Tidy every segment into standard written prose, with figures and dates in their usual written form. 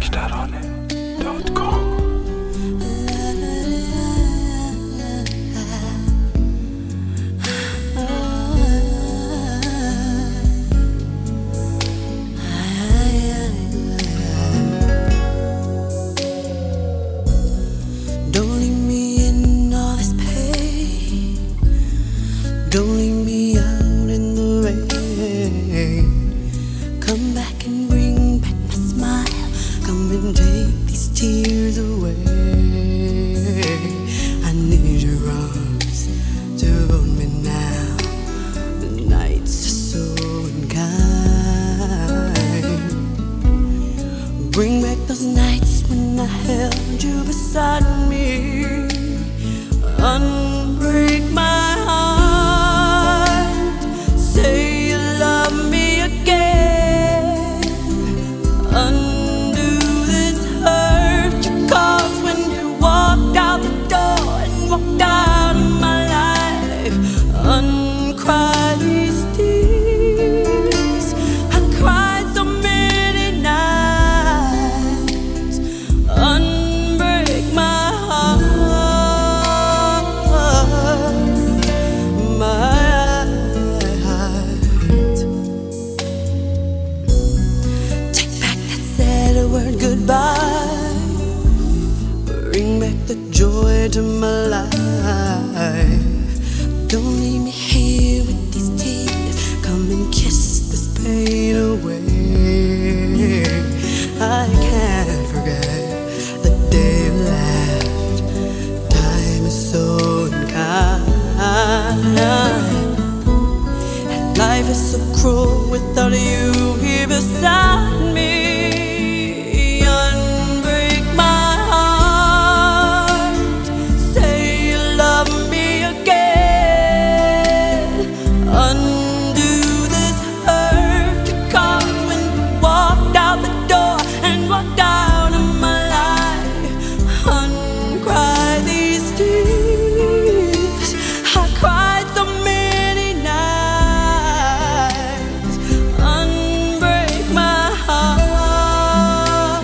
Nektarane.com. Don't leave me in all this pain. Don't leave me out in the rain. Come back and bring back my smile. Come and take these tears away. I need your arms to hold me now. The nights are so unkind. Bring back those nights when I held you beside me. Unbreak my heart. Say you love me again. Undo this hurt you caused when you walked out the door and walked out of my life. Uncry these tears. I cried so many nights. Unbreak my heart. Take back that sad word goodbye. Bring back the joy to my life. Don't leave me here with these tears. Come and kiss this pain away. I can't forget the day you left. Time is so unkind. And life is so cruel without you here beside me. Unbreak my heart. Say you love me again. Undo this hurt you caused when you walked out the door and walked out of my life. Uncry these tears. I cried so many nights. Unbreak my heart.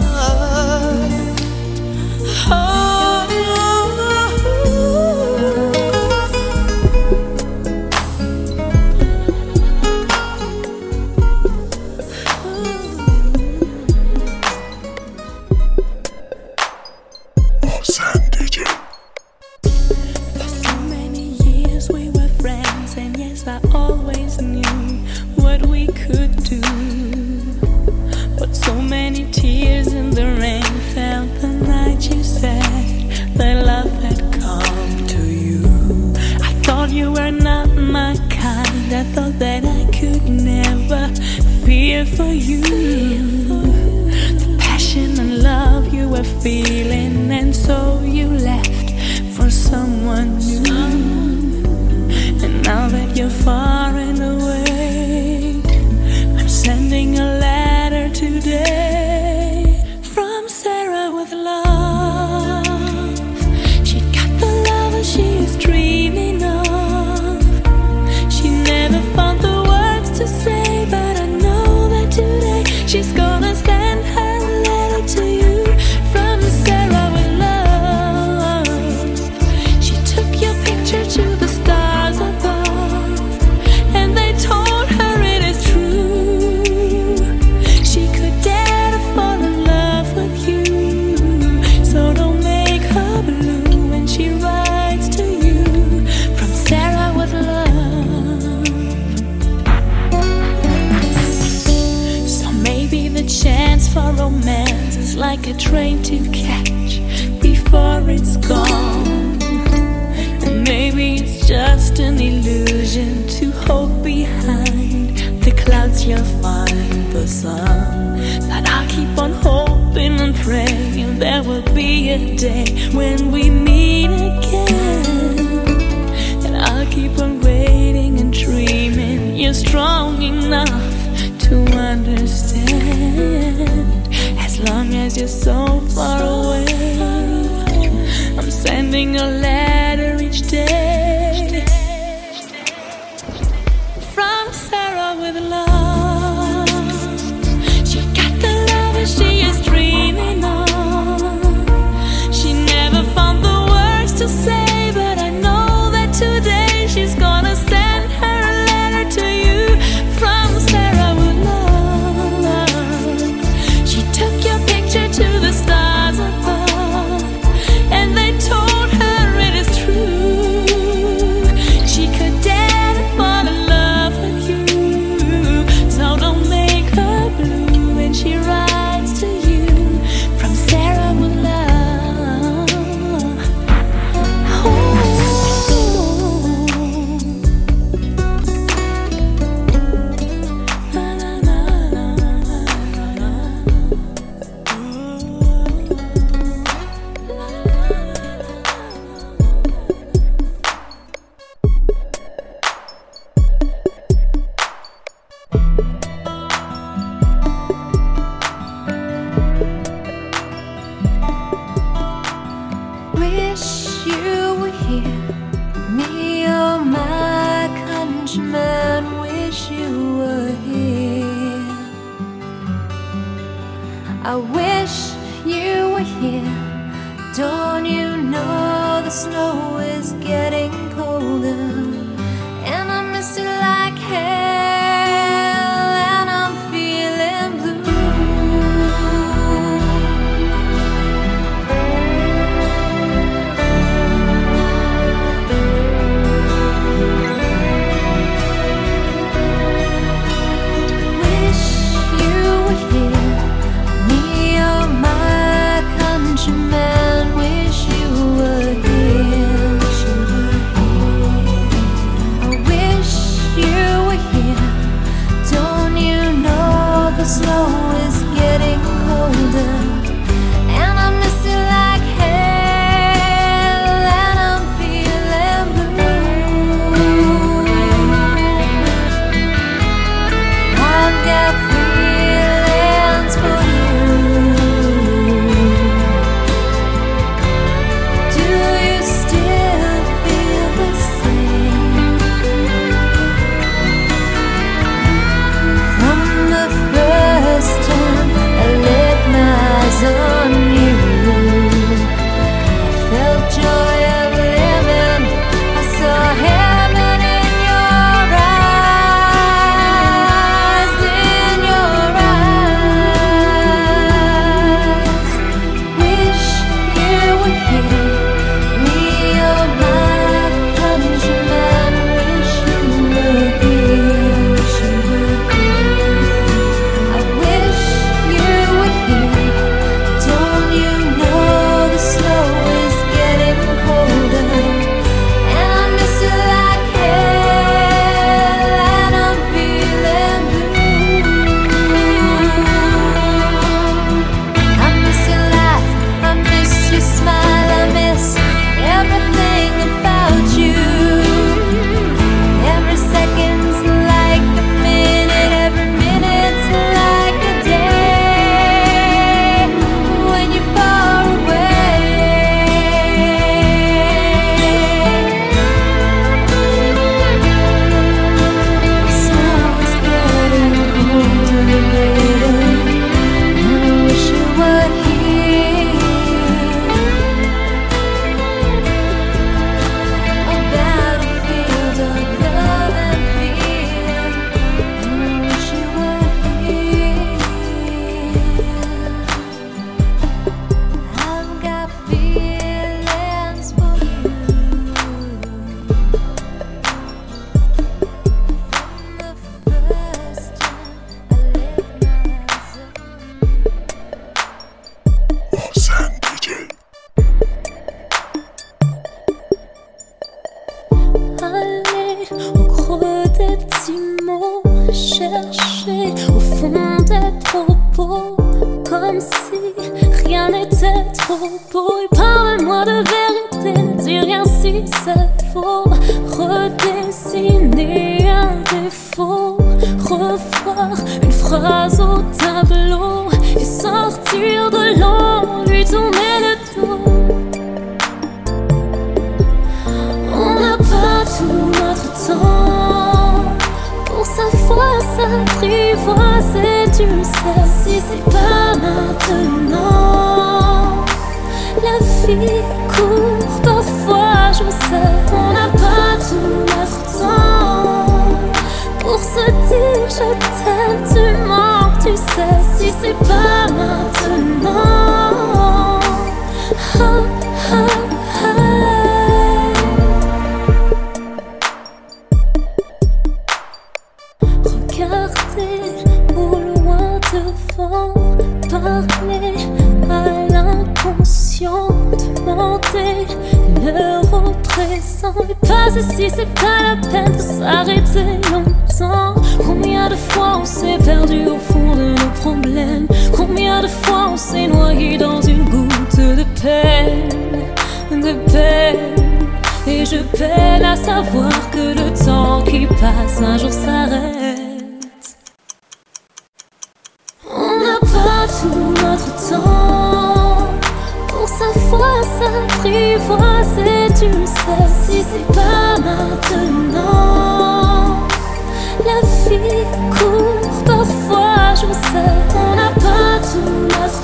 Sen DJ. For so many years we were friends, and yes, I always knew what we could do. But so many tears in the rain fell the night you said that love had come to you. I thought you were not my kind. I thought that I could never fear for you. The passion and love you were feeling, and so you left for someone new. And now that you're far and away, I'm sending a letter today from Sarah with love. She got the love that she is dreaming of. She never found the words to say, but I know that today she's gonna send her letter to you from Sarah with love. She took your picture to the stars above, and they told her it is true. She could dare to fall in love with you. So don't make her blue when she writes to you from Sarah with love. So maybe the chance for romance is like a train to catch before it's gone. And maybe it's just an illusion to hope behind the clouds you'll find the sun. But I'll keep on hoping and praying there will be a day when we meet again. And I'll keep on waiting and dreaming you're strong enough to understand. As long as you're so far away, I'm sending a letter each day from Sarah with love. She got the love and she is dreaming. I wish you were here. Don't you know the snow is getting colder, and I miss you like hell, and I'm feeling blue. Wish you were here, me or my countrymen. Wish you were here. I wish you were here. Don't you know the snow is getting colder, and I miss you like hell, and I'm feeling blue. I've got feelings for you. Do you still feel the same? From the first time I laid my eyes on you, I felt joy of living. I saw heaven in your eyes, in your eyes. Wish you were here, me or my countrymen. Wish you were here. I wish you were here. Don't you know the snow is getting colder, and I miss you like hell, and I'm feeling blue. I miss your laugh, I miss your smile, I miss everything about you. Every second's like a minute, every minute's like a day when you're far away. The snow is getting colder, baby, and I wish you were here. A battlefield of love and fear, and I wish you were here. I've got feelings for you. From the first time I laid my eyes on Roxanne DJ. Aller au creux des petits mots, chercher au fond des propos, comme si rien n'était trop beau. Et parle-moi de vérité, ne dis rien si c'est faux. Redessiner un défaut, revoir une phrase au tableau et sortir de l'eau, lui tourner le dos. On n'a pas tout notre temps pour savoir s'apprivoiser, tu sais. Si c'est pas maintenant, la vie court parfois, je sais. On n'a pas tout notre temps pour se dire je t'aime, tu manques, tu sais. Si c'est pas maintenant, ah, ah, ah. Regardez au loin devant, parler à l'inconscient, demander l'heure au présent. Et pas ici, c'est pas la peine de s'arrêter longtemps. Combien de fois on s'est perdu au fond de nos problèmes? Combien de fois on s'est noyé dans une goutte de peine, de peine? Et je peine à savoir que le temps qui passe un jour s'arrête. On n'a pas tout notre temps pour savoir s'apprivoiser, tu sais. Si c'est pas maintenant, la vie court parfois, je sais. On n'a pas tout notre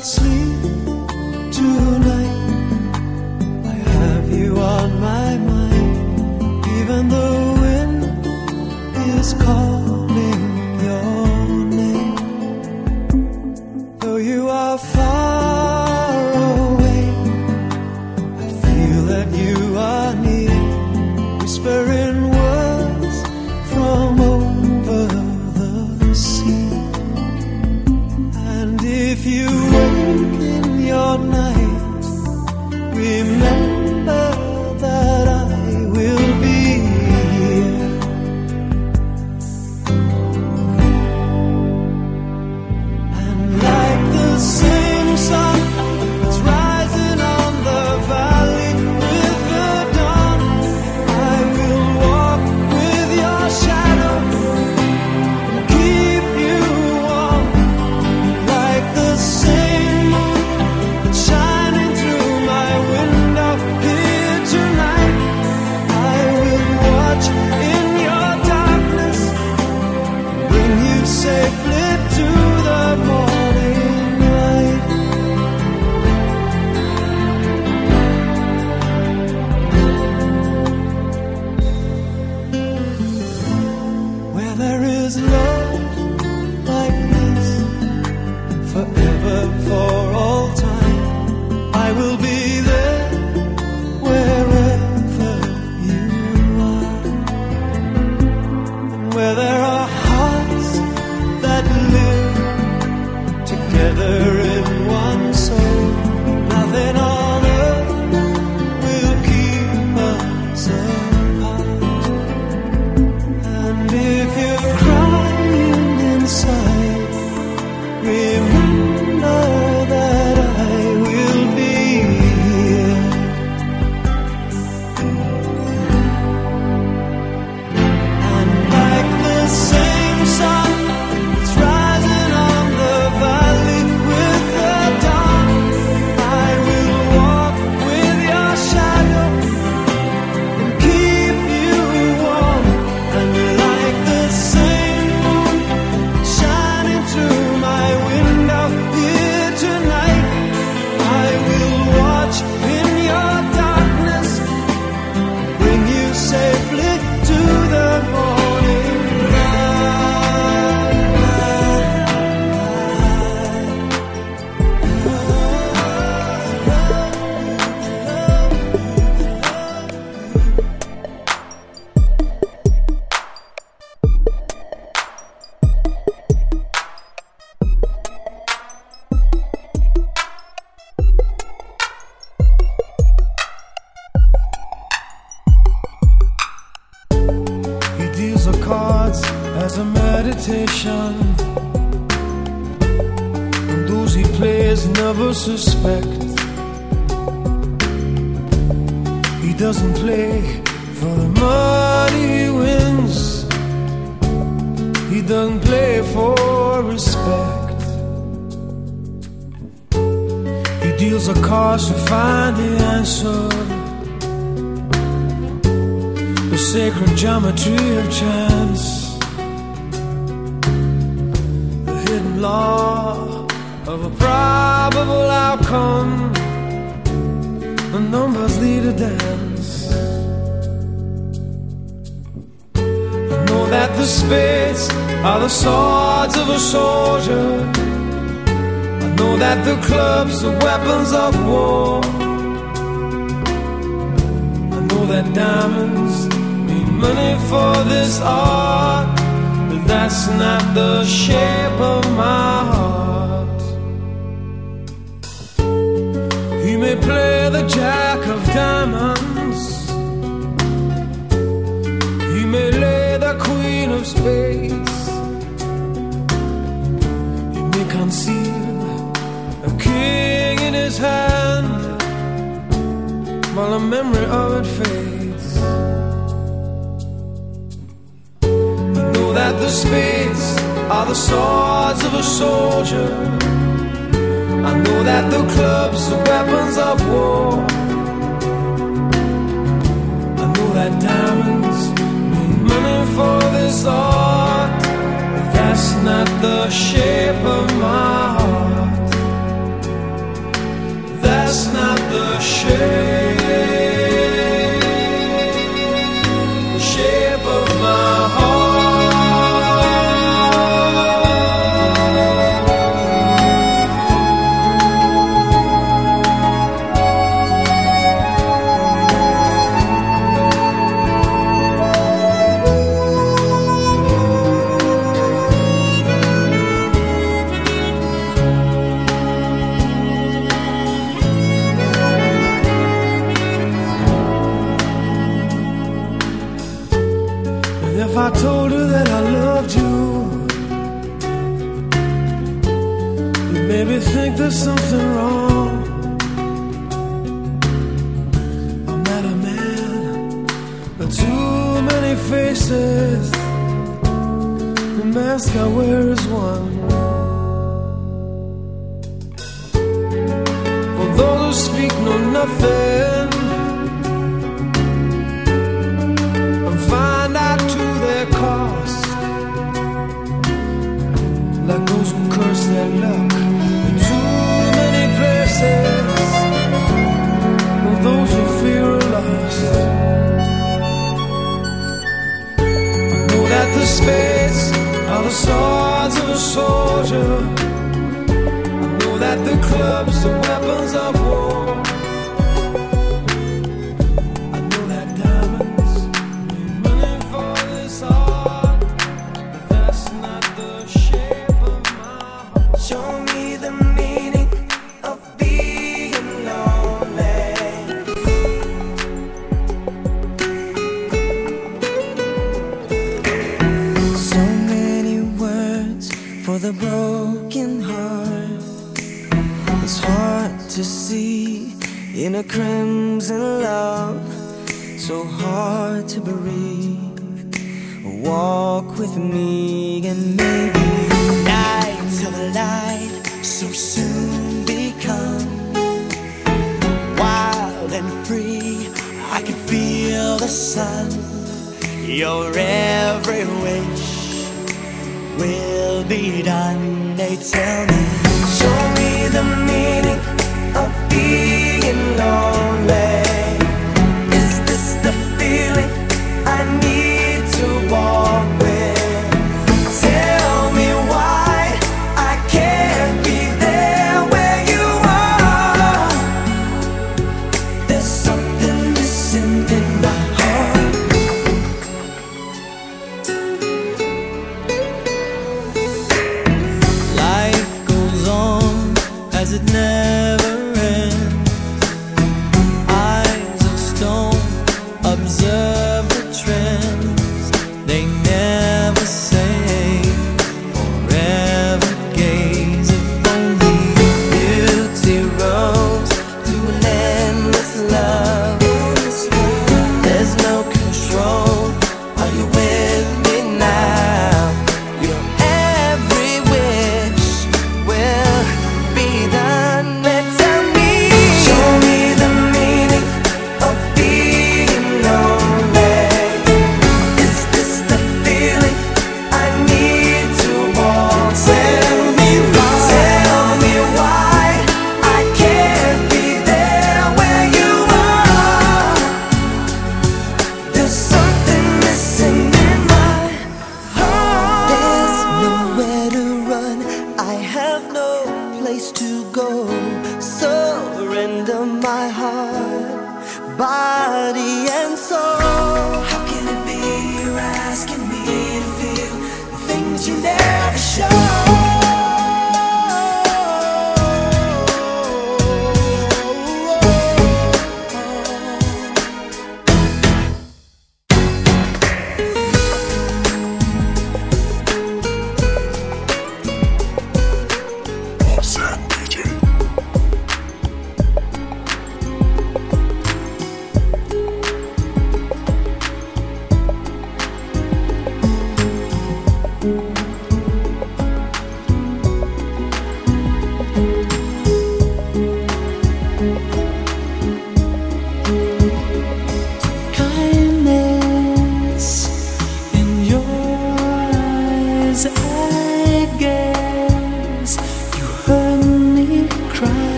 cannot sleep tonight. I have you on my mind, even the wind is calling your name. Though you are far away, I feel that you are near, whispering words from over the sea. And if you wake in your night, remember that I will be here. And like the same sun that's rising on the valley with the dawn, I will walk with your shadow and keep you warm. Like the same moon that's shining through my window here tonight, I will watch in your darkness, bring you safely to the morning light. Where there is love like this, forever, for all time, I will be there wherever you are. And where there are hearts that live together in one soul, nothing on earth will keep us apart. And if you're crying inside, remember that I will be here. And like the same sun that's rising on the valley with the dawn, I will walk with your shadow and keep you warm. And like the same moon shining through my window here tonight, I will watch in your darkness, bring you safely to the morning He deals the cards as a meditation, and those he plays never suspect. He doesn't play for the money he wins, he doesn't play for respect. He deals the cards to find the answer, the sacred geometry of chance, the hidden law of a probable outcome. The numbers lead a dance. I know that the spades are the swords of a soldier. I know that the clubs are weapons of war. I know that diamonds mean money for this art, but that's not the shape of my heart. He may play the jack of diamonds, he may lay the queen of spades, he may conceal a king in his hand while the memory of it fades. I know that the spades are the swords of a soldier. I know that the clubs are weapons of war. I know that diamonds mean money for this art, but that's not the shape of my heart. shape of my heart. If I told her that I loved you, you maybe think there's something wrong. I'm not a man with too many faces. The mask I wear is one. For those who speak know nothing and find out to their cost, like those who curse their luck in too many places, or those who fear are lost. I know that the spades are the swords of a soldier. I know that the clubs are weapons of war. I know that diamonds mean money for this heart, but that's not the shape of my heart. Show me the meaning of being lonely. So many words for the broken heart. It's hard to see in a crimson love, so hard to breathe. Walk with me and maybe night till the light so soon become wild and free. I can feel the sun. Your every wish will be done. They tell me, show me the meaning of being lonely. Is this the feeling I need to walk with? Tell me why I can't be there where you are. There's something missing in my heart. Life goes on as it never ends. Eyes of stone observe the trends. They never say forever gaze. If only beauty rose through an endless love. There's no control. Are you with me now? Your every wish will be done. Tell me, show me the meaning of being lonely. Is this the feeling I need to walk? Tell me why I can't be there where you are. There's something missing in my heart. There's nowhere to run. I have no place to go. Surrender my heart, body and soul. How can it be you're asking me to feel the things you never show? Boss and DJ.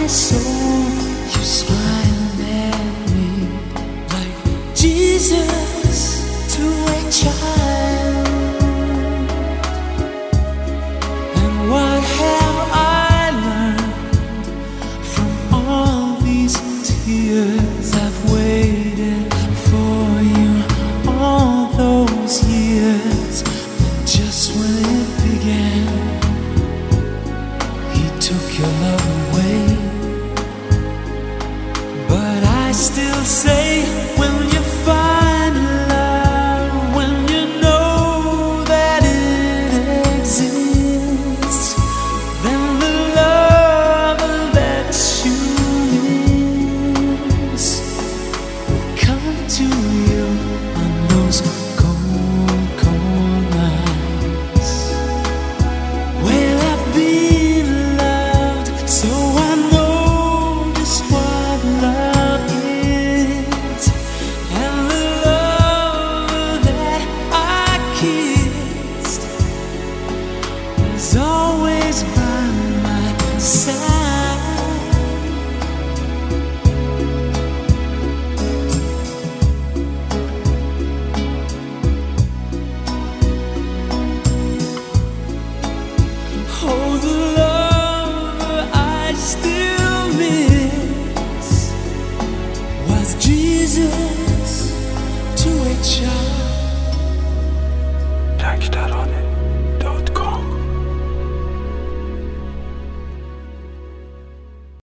soul. You smiled at me like Jesus to a child. And what have I learned from all these tears? I've waited for you all those years, but just when it began, he took your love away. But I still say